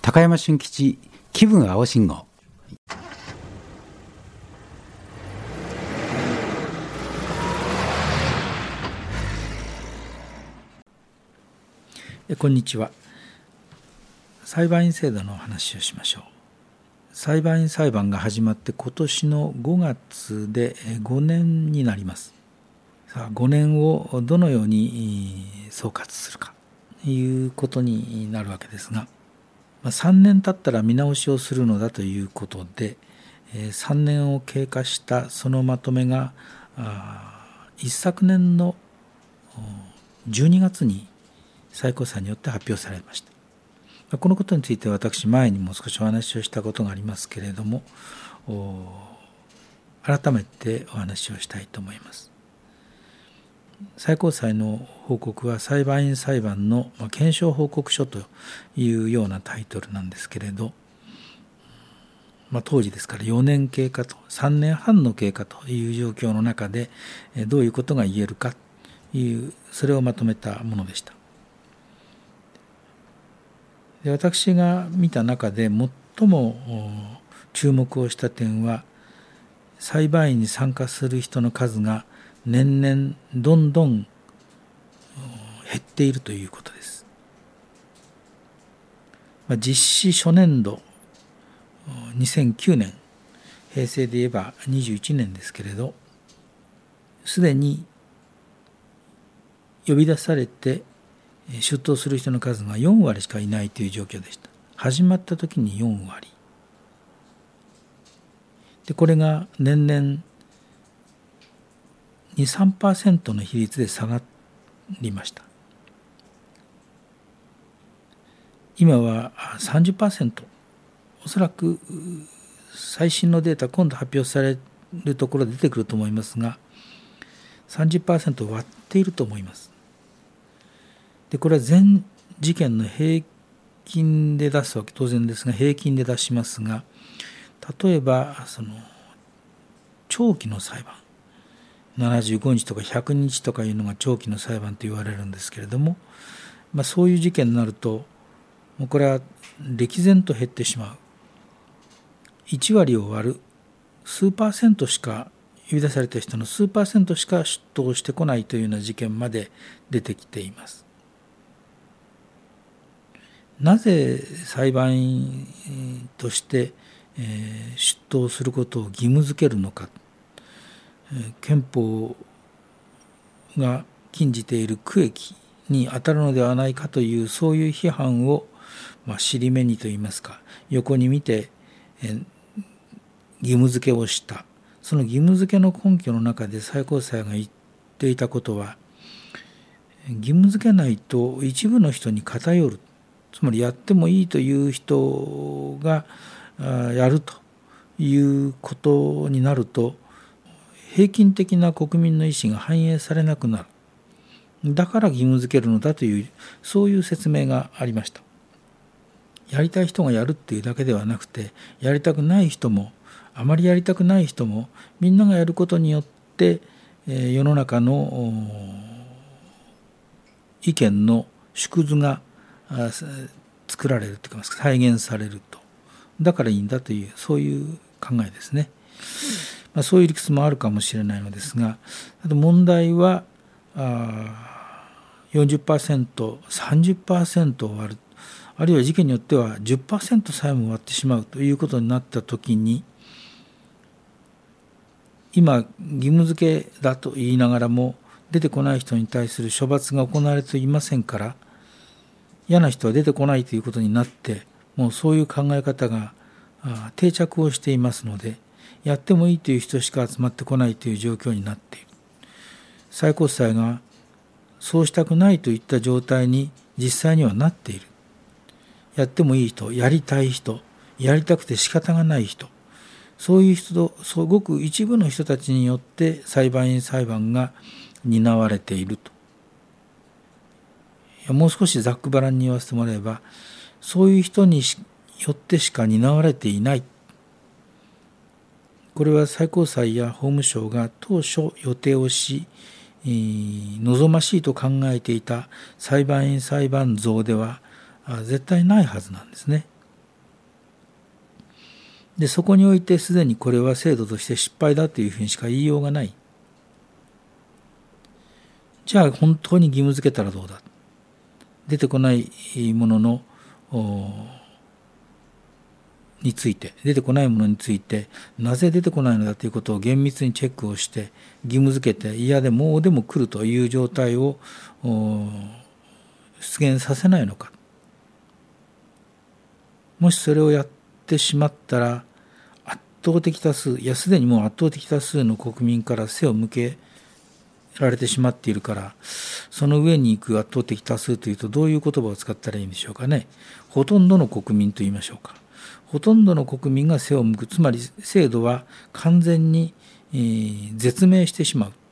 高山俊吉気分青信号。 こんにちは。裁判員制度のお話をしましょう。裁判員裁判が始まって今年の5月で5年になります。さあ5年をどのように総括するかということになるわけですが、3年経ったら見直しをするのだということで、3年を経過したそのまとめが一昨年の12月に最高裁によって発表されました。このことについて私前にも少しお話をしたことがありますけれども、改めてお話をしたいと思います。最高裁の報告は裁判員裁判の検証報告書というようなタイトルなんですけれど、当時ですから4年経過と3年半の経過という状況の中でどういうことが言えるかというそれをまとめたものでした。で、私が見た中で最も注目をした点は、裁判員に参加する人の数が年々どんどん減っているということです。実施初年度2009年、平成で言えば21年ですけれど、すでに呼び出されて出頭する人の数が4割しかいないという状況でした。始まった時に4割で、これが年々 2,3% の比率で下がりました。今は 30%、 おそらく最新のデータ今度発表されるところで出てくると思いますが 30% を割っていると思います。で、これは全事件の平均で出すわけ当然ですが、平均で出しますが、例えば長期の裁判、75日とか100日とかいうのが長期の裁判と言われるんですけれども、そういう事件になるともうこれは歴然と減ってしまう。1割を割る数パーセントしか、呼び出された人の数パーセントしか出頭してこないというような事件まで出てきています。なぜ裁判員として出頭することを義務付けるのか。憲法が禁じている区域に当たるのではないかという、そういう批判を尻目にといいますか、横に見て義務付けをした。その義務付けの根拠の中で最高裁が言っていたことは、義務付けないと一部の人に偏る、つまりやってもいいという人がやるということになると、平均的な国民の意思が反映されなくなる。だから義務付けるのだという、そういう説明がありました。やりたい人がやるっていうだけではなくて、やりたくない人も、あまりやりたくない人も、みんながやることによって世の中の意見の縮図が作られるというか再現されると。だからいいんだという、そういう考えですね。そういう理屈もあるかもしれないのですが、あと問題は40%、30% を割る、あるいは事件によっては 10% さえも割ってしまうということになったときに、今義務付けだと言いながらも出てこない人に対する処罰が行われていませんから、嫌な人は出てこないということになって、もうそういう考え方が定着をしていますので、やってもいいという人しか集まってこないという状況になっている。最高裁がそうしたくないといった状態に実際にはなっている。やってもいい人、やりたい人、やりたくて仕方がない人、そういう人とごく一部の人たちによって裁判員裁判が担われていると。もう少しざっくばらんに言わせてもらえば、そういう人によってしか担われていない。これは最高裁や法務省が当初予定をし、望ましいと考えていた裁判員裁判像では絶対ないはずなんですね。 でそこにおいてすでにこれは制度として失敗だというふうにしか言いようがない。じゃあ本当に義務付けたらどうだ。出てこないもののについて、出てこないものについてなぜ出てこないのだということを厳密にチェックをして義務付けて、嫌でもでも来るという状態を出現させないのか。もしそれをやってしまったら、圧倒的多数、いやすでにもう圧倒的多数の国民から背を向けられてしまっているから、その上に行く圧倒的多数というとどういう言葉を使ったらいいんでしょうかね。ほとんどの国民と言いましょうか。ほとんどの国民が背を向く、つまり制度は完全に絶命してしまう。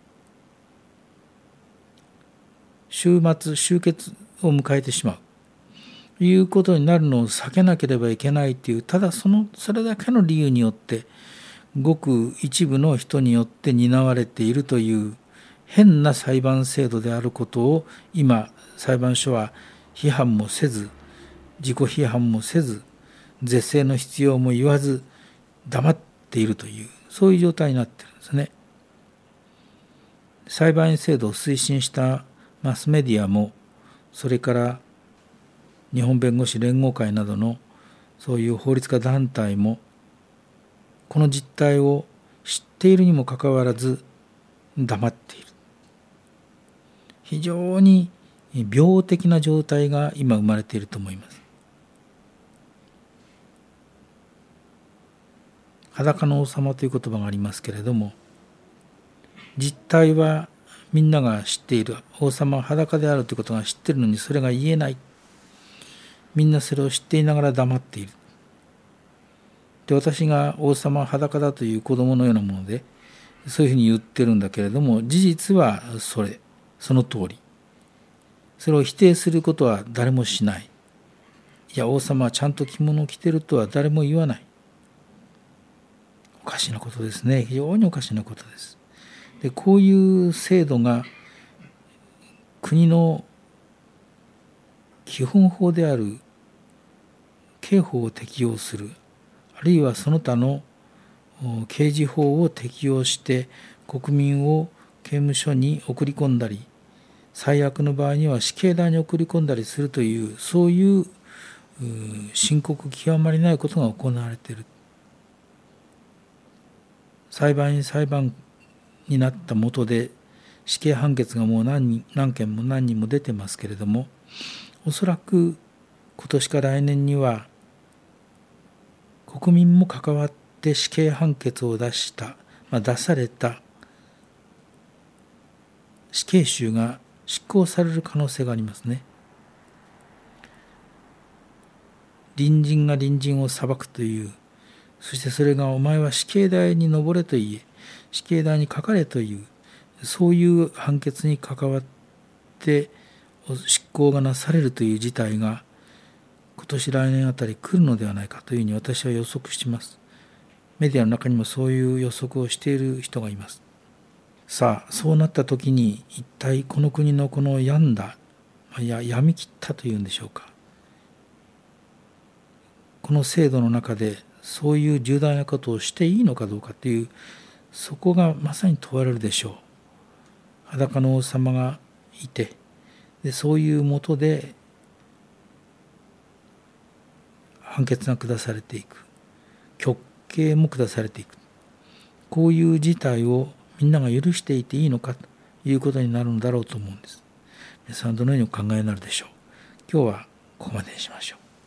終結を迎えてしまうということになるのを避けなければいけないという、ただそれだけの理由によってごく一部の人によって担われているという変な裁判制度であることを今裁判所は批判もせず、自己批判もせず、是正の必要も言わず黙っているという、そういう状態になっているんですね。裁判員制度を推進したマスメディアも、それから日本弁護士連合会などのそういう法律家団体もこの実態を知っているにもかかわらず黙っている。非常に病的な状態が今生まれていると思います。裸の王様という言葉がありますけれども、実態はみんなが知っている。王様は裸であるということが知っているのにそれが言えない。みんなそれを知っていながら黙っている。で、私が王様は裸だという子供のようなものでそういうふうに言ってるんだけれども、事実はその通り。それを否定することは誰もしない。いや、王様はちゃんと着物を着てるとは誰も言わない。おかしなことですね。非常におかしなことです。で、こういう制度が国の基本法である刑法を適用する、あるいはその他の刑事法を適用して国民を刑務所に送り込んだり、最悪の場合には死刑台に送り込んだりするという、そういう深刻極まりないことが行われている。裁判になったもとで死刑判決がもう何件も何人も出てますけれども、おそらく今年か来年には国民も関わって死刑判決を出された死刑囚が執行される可能性がありますね。隣人が隣人を裁くという、そしてそれがお前は死刑台に登れと言え、死刑台にかかれという、そういう判決に関わって執行がなされるという事態が今年来年あたり来るのではないかというふうに私は予測しています。メディアの中にもそういう予測をしている人がいます。さあ、そうなった時に一体この国のこの病み切ったというんでしょうか、この制度の中でそういう重大なことをしていいのかどうかという、そこがまさに問われるでしょう。裸の王様がいて、でそういうもとで判決が下されていく、極刑も下されていく、こういう事態をみんなが許していていいのかということになるんだろうと思うんです。皆さんどのようにお考えになるでしょう。今日はここまでにしましょう。